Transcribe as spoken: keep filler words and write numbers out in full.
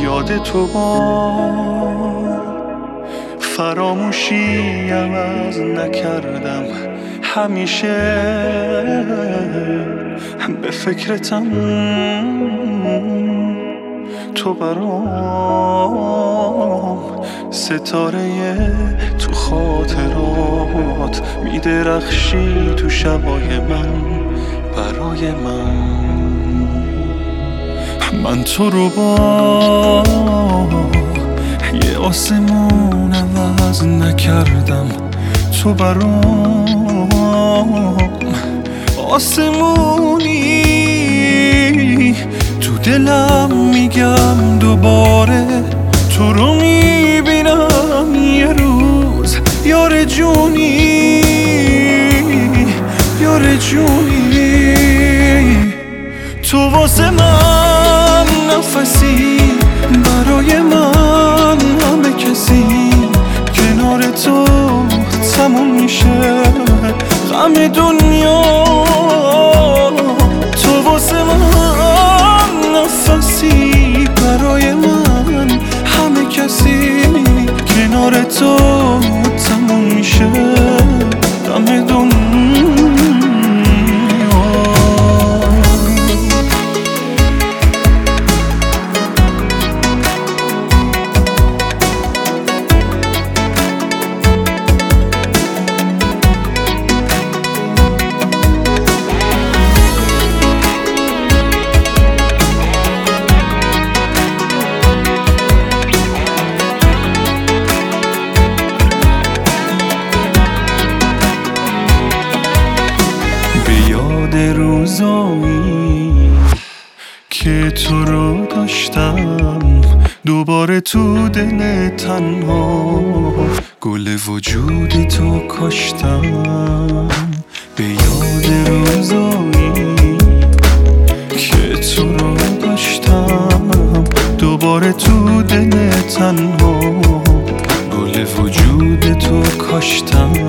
یاد تو با فراموشی عوض نکردم، همیشه به فکرتم، تو برام ستاره تو خاطرات میدرخشی تو شبای من برای من. من تو رو با یه آسمون عوض نکردم، تو برام آسمونی، تو دلم میگم دوباره تو رو میبینم یه روز، یار جونی یار جونی. تو واسه من نفسی، برای من همه کسی، کنار تو تموم میشه غم دنیا. تو واسه من نفسی، برای من همه کسی، کنار تو تموم میشه غم دنیا. روزایی که تو رو داشتم، دوباره تو دل تنها گل وجود تو کاشتم. به یاد روزایی که تو رو داشتم، دوباره تو دل تنها گل وجود تو کاشتم.